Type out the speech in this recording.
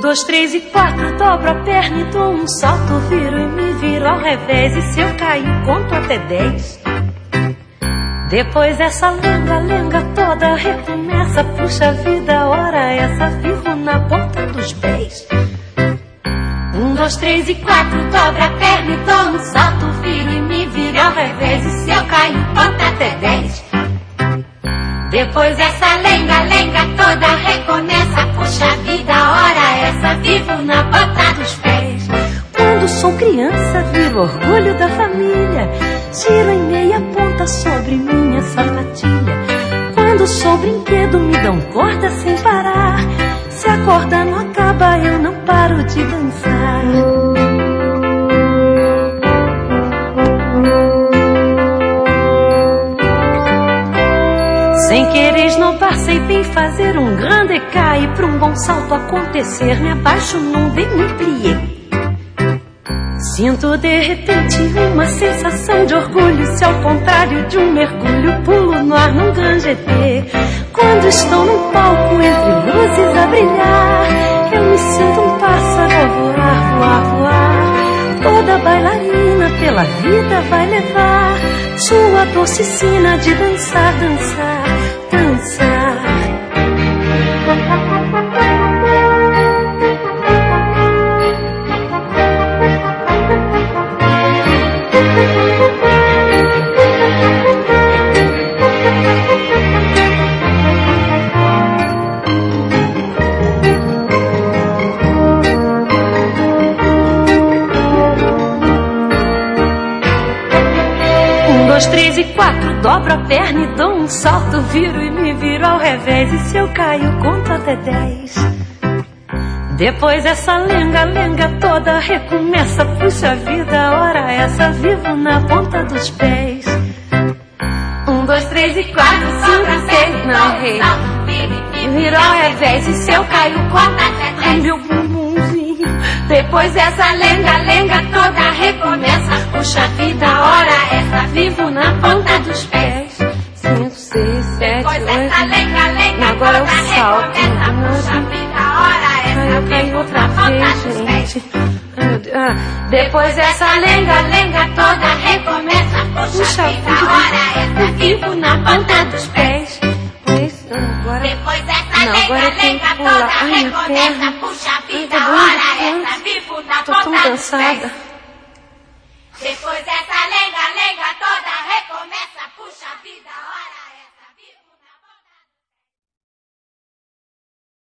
2, 3 e 4, dobro a perna e dou um salto, viro e me viro ao revés, e se eu cair conto até 10. Depois essa lenga toda recomeça, puxa vida, ora essa vivo na ponta dos pés. 1, 2, 3 e 4, dobra a perna e dou um salto, viro e me viro ao revés, e se eu cair conto até 10. Depois essa lenga toda recomeça, puxa vida, ora essa vivo na ponta dos pés. Quando sou criança viro orgulho da família, giro em meia ponta sobre minha sapatilha. Quando sou brinquedo me dão corda sem parar, se a corda não acaba eu não paro de dançar. Sem querer esnobar, sei bem fazer um grande cai, e pra um bom salto acontecer me abaixo num demi-plié. Sinto de repente uma sensação de orgulho, se ao contrário de um mergulho pulo no ar num grande GT. Quando estou num palco entre luzes a brilhar, eu me sinto um pássaro a voar. Toda bailarina pela vida vai levar sua doce sina de dançar. 2, 3 e 4, dobro a perna e dou um salto, viro e me viro ao revés, e se eu caio conto até 10. Depois essa lenga toda recomeça, puxa vida, ora essa vivo na ponta dos pés. 1, 2, 3 e 4, 5, 6, não errei. Viro ao revés, e se eu caio conto até 10. Meu bumbumzinho. Depois essa lenga toda recomeça, puxa vida, ora essa vivo na ponta dos pés. 5, 6, 7, 8. Agora eu salto. Puxa vida, ora essa vivo outra vez, gente. Depois essa lenga toda recomeça, puxa vida, ora essa vivo na ponta dos pés. Depois essa lenga toda recomeça, puxa vida, ora essa vivo na ponta dos pés.